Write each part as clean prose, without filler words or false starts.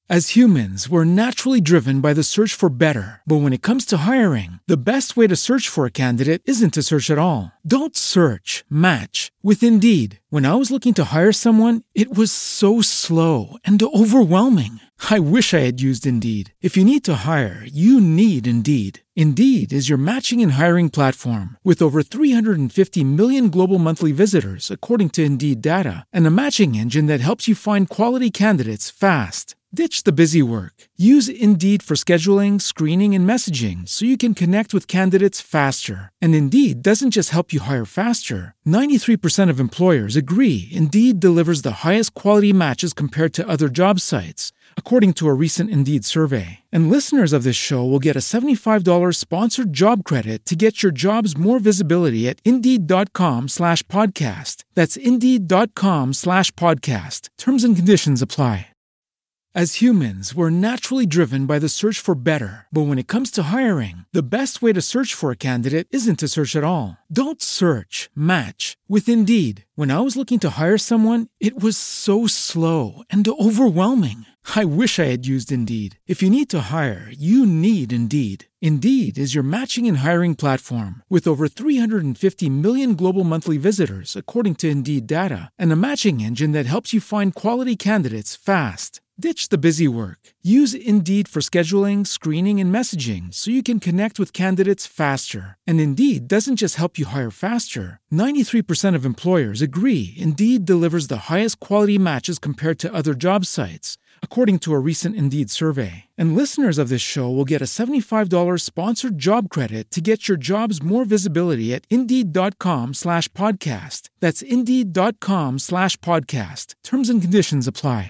As humans, we're naturally driven by the search for better. But when it comes to hiring, the best way to search for a candidate isn't to search at all. Don't search, match with Indeed. When I was looking to hire someone, it was so slow and overwhelming. I wish I had used Indeed. If you need to hire, you need Indeed. Indeed is your matching and hiring platform with over 350 million global monthly visitors, according to Indeed data, and a matching engine that helps you find quality candidates fast. Ditch the busy work. Use Indeed for scheduling, screening, and messaging so you can connect with candidates faster. And Indeed doesn't just help you hire faster. 93% of employers agree Indeed delivers the highest quality matches compared to other job sites, according to a recent Indeed survey. And listeners of this show will get a $75 sponsored job credit to get your jobs more visibility at Indeed.com/podcast. That's Indeed.com/podcast. Terms and conditions apply. As humans, we're naturally driven by the search for better. But when it comes to hiring, the best way to search for a candidate isn't to search at all. Don't search, match with Indeed. When I was looking to hire someone, it was so slow and overwhelming. I wish I had used Indeed. If you need to hire, you need Indeed. Indeed is your matching and hiring platform with over 350 million global monthly visitors, according to Indeed data, and a matching engine that helps you find quality candidates fast. Ditch the busy work. Use Indeed for scheduling, screening, and messaging so you can connect with candidates faster. And Indeed doesn't just help you hire faster. 93% of employers agree Indeed delivers the highest quality matches compared to other job sites, according to a recent Indeed survey. And listeners of this show will get a $75 sponsored job credit to get your jobs more visibility at Indeed.com/podcast. That's Indeed.com/podcast. Terms and conditions apply.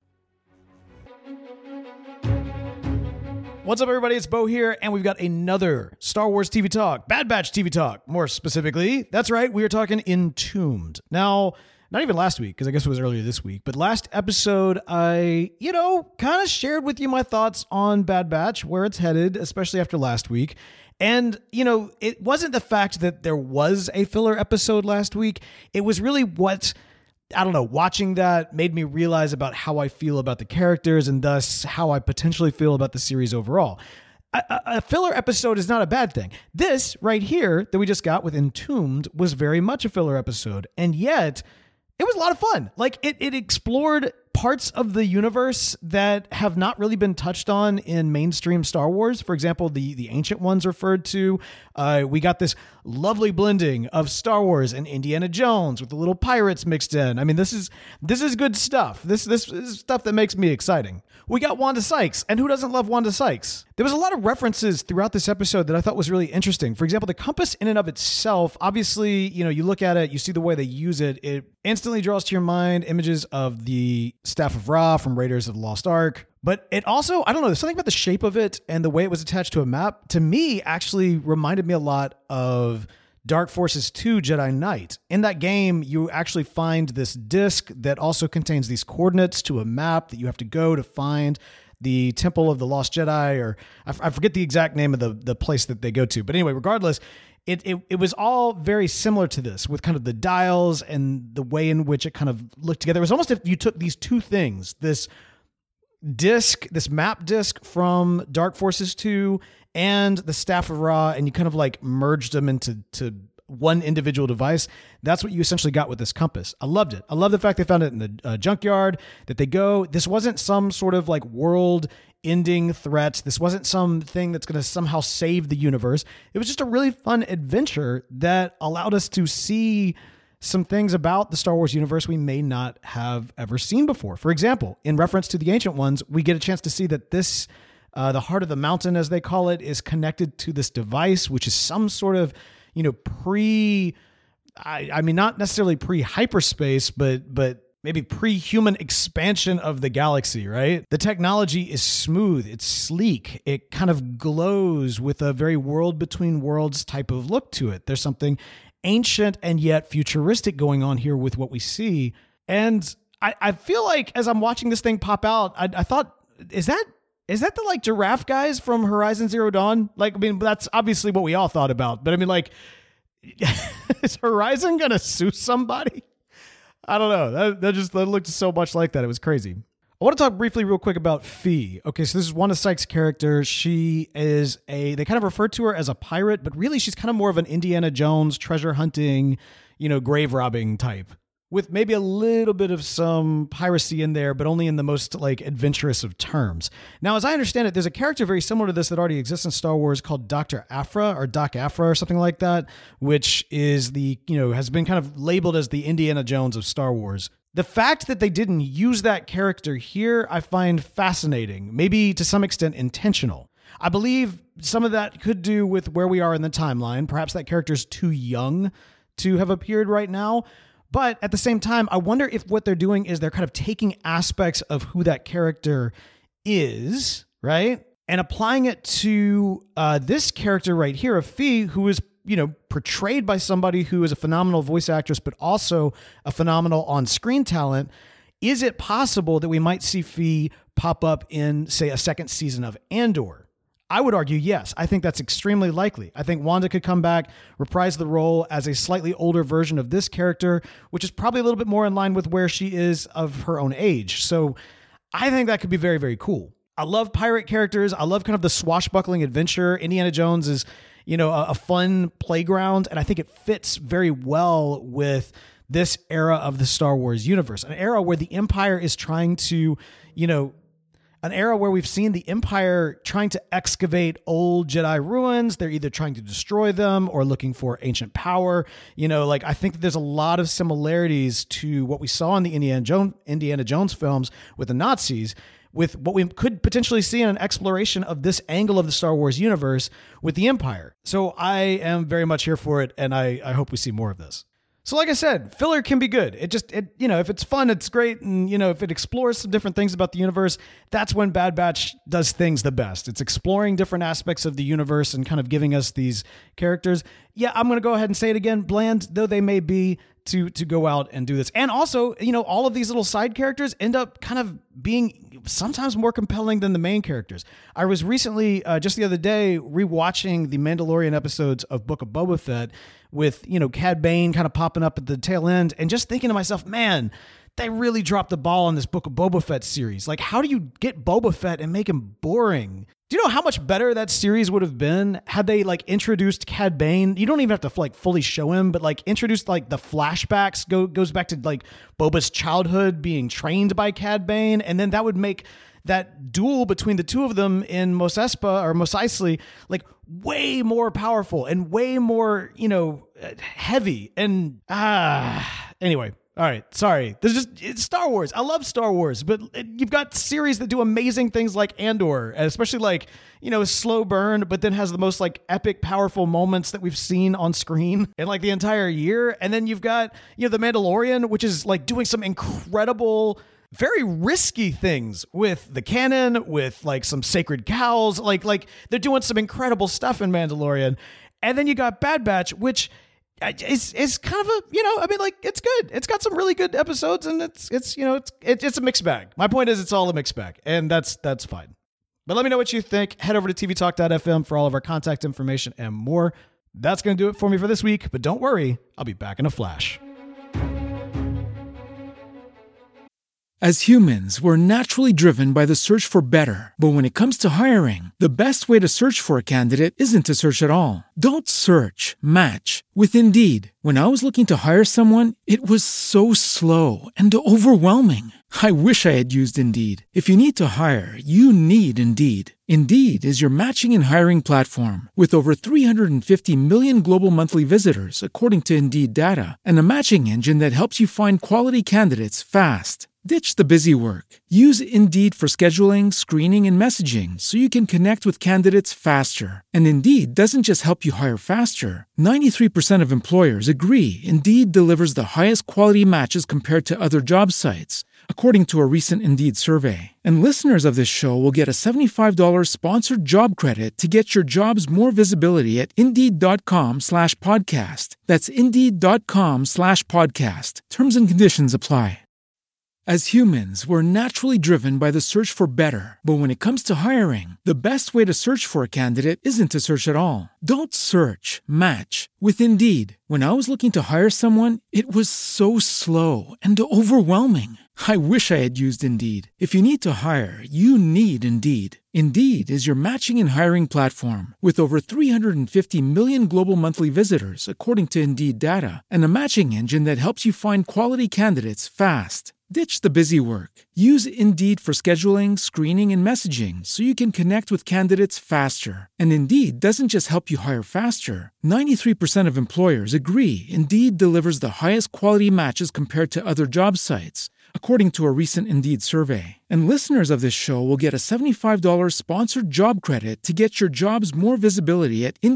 What's up, everybody? It's Bo here, and we've got another Star Wars TV Talk, Bad Batch TV Talk, more specifically. That's right, we are talking Entombed. Now, not even last week, because I guess it was earlier this week, but last episode, I, kind of shared with you my thoughts on Bad Batch, where it's headed, especially after last week. And, it wasn't the fact that there was a filler episode last week. It was really watching that made me realize about how I feel about the characters and thus how I potentially feel about the series overall. A filler episode is not a bad thing. This right here that we just got with Entombed was very much a filler episode. And yet it was a lot of fun. Like it explored parts of the universe that have not really been touched on in mainstream Star Wars. For example, the Ancient Ones referred to. We got this lovely blending of Star Wars and Indiana Jones with the little pirates mixed in. I mean, this is good stuff. This is stuff that makes me exciting. We got Wanda Sykes, and who doesn't love Wanda Sykes? There was a lot of references throughout this episode that I thought was really interesting. For example, the compass in and of itself, obviously, you look at it, you see the way they use it, it instantly draws to your mind images of the Staff of Ra from Raiders of the Lost Ark. But it also, I don't know, there's something about the shape of it and the way it was attached to a map, to me, actually reminded me a lot of Dark Forces 2 Jedi Knight. In that game, you actually find this disc that also contains these coordinates to a map that you have to go to find the Temple of the Lost Jedi, or I forget the exact name of the place that they go to. But anyway, regardless, it was all very similar to this, with kind of the dials and the way in which it kind of looked together. It was almost if you took these two things, this map disc from Dark Forces 2 and the Staff of Ra, and you kind of like merged them into one individual device. That's what you essentially got with this compass. I loved it. I love the fact they found it in the junkyard, that this wasn't some sort of like world ending threat. This wasn't something that's going to somehow save the universe. It was just a really fun adventure that allowed us to see some things about the Star Wars universe we may not have ever seen before. For example, in reference to the Ancient Ones, we get a chance to see that this, the heart of the mountain, as they call it, is connected to this device, which is some sort of, not necessarily pre-hyperspace, but maybe pre-human expansion of the galaxy, right? The technology is smooth, it's sleek, it kind of glows with a very world between worlds type of look to it. There's something ancient and yet futuristic going on here with what we see. And I feel like as I'm watching this thing pop out, I thought, is that the like giraffe guys from Horizon Zero Dawn? Like, I mean, that's obviously what we all thought about. But I mean, like, is Horizon going to sue somebody? I don't know. That looked so much like that. It was crazy. I want to talk briefly real quick about Fee. Okay, so this is Wanda Sykes' character. She is they kind of refer to her as a pirate, but really she's kind of more of an Indiana Jones treasure hunting, grave robbing type, with maybe a little bit of some piracy in there, but only in the most adventurous of terms. Now, as I understand it, there's a character very similar to this that already exists in Star Wars called Dr. Aphra or Doc Aphra or something like that, which is has been kind of labeled as the Indiana Jones of Star Wars. The fact that they didn't use that character here, I find fascinating, maybe to some extent intentional. I believe some of that could do with where we are in the timeline. Perhaps that character's too young to have appeared right now. But at the same time, I wonder if what they're doing is they're kind of taking aspects of who that character is, right? And applying it to this character right here of Fee, who is, portrayed by somebody who is a phenomenal voice actress, but also a phenomenal on-screen talent. Is it possible that we might see Fee pop up in, say, a second season of Andor? I would argue yes. I think that's extremely likely. I think Wanda could come back, reprise the role as a slightly older version of this character, which is probably a little bit more in line with where she is of her own age. So I think that could be very, very cool. I love pirate characters. I love kind of the swashbuckling adventure. Indiana Jones is, a fun playground, and I think it fits very well with this era of the Star Wars universe, an era where the Empire is trying to, an era where we've seen the Empire trying to excavate old Jedi ruins. They're either trying to destroy them or looking for ancient power. I think that there's a lot of similarities to what we saw in the Indiana Jones films with the Nazis, with what we could potentially see in an exploration of this angle of the Star Wars universe with the Empire. So I am very much here for it, and I hope we see more of this. So like I said, filler can be good. If it's fun, it's great. And, if it explores some different things about the universe, that's when Bad Batch does things the best. It's exploring different aspects of the universe and kind of giving us these characters. Yeah, I'm going to go ahead and say it again, bland though they may be, to go out and do this. And also, all of these little side characters end up kind of being sometimes more compelling than the main characters. I was recently, just the other day, rewatching the Mandalorian episodes of Book of Boba Fett with, Cad Bane kind of popping up at the tail end, and just thinking to myself, man, they really dropped the ball on this Book of Boba Fett series. Like, how do you get Boba Fett and make him boring? Do you know how much better that series would have been had they introduced Cad Bane? You don't even have to fully show him, but introduce the flashbacks goes back to Boba's childhood being trained by Cad Bane, and then that would make that duel between the two of them in Mos Espa or Mos Eisley way more powerful and way more heavy and anyway. All right, sorry. It's Star Wars. I love Star Wars, but you've got series that do amazing things like Andor, especially slow burn, but then has the most epic, powerful moments that we've seen on screen in the entire year. And then you've got, The Mandalorian, which is doing some incredible, very risky things with the canon, with some sacred cows. They're doing some incredible stuff in Mandalorian. And then you got Bad Batch, which it's kind of it's good. It's got some really good episodes, and it's a mixed bag. My point is, it's all a mixed bag, and that's fine. But let me know what you think. Head over to tvtalk.fm for all of our contact information and more. That's going to do it for me for this week, but don't worry, I'll be back in a flash. As humans, we're naturally driven by the search for better. But when it comes to hiring, the best way to search for a candidate isn't to search at all. Don't search, match with Indeed. When I was looking to hire someone, it was so slow and overwhelming. I wish I had used Indeed. If you need to hire, you need Indeed. Indeed is your matching and hiring platform with over 350 million global monthly visitors, according to Indeed data, and a matching engine that helps you find quality candidates fast. Ditch the busy work. Use Indeed for scheduling, screening, and messaging so you can connect with candidates faster. And Indeed doesn't just help you hire faster. 93% of employers agree Indeed delivers the highest quality matches compared to other job sites, according to a recent Indeed survey. And listeners of this show will get a $75 sponsored job credit to get your jobs more visibility at Indeed.com/podcast. That's Indeed.com/podcast. Terms and conditions apply. As humans, we're naturally driven by the search for better. But when it comes to hiring, the best way to search for a candidate isn't to search at all. Don't search, match with Indeed. When I was looking to hire someone, it was so slow and overwhelming. I wish I had used Indeed. If you need to hire, you need Indeed. Indeed is your matching and hiring platform with over 350 million global monthly visitors, according to Indeed data, and a matching engine that helps you find quality candidates fast. Ditch the busy work. Use Indeed for scheduling, screening, and messaging so you can connect with candidates faster. And Indeed doesn't just help you hire faster. 93% of employers agree Indeed delivers the highest quality matches compared to other job sites, according to a recent Indeed survey. And listeners of this show will get a $75 sponsored job credit to get your jobs more visibility at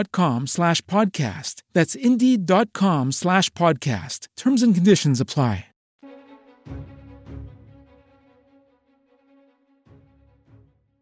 Indeed.com/podcast. That's Indeed.com/podcast. Terms and conditions apply.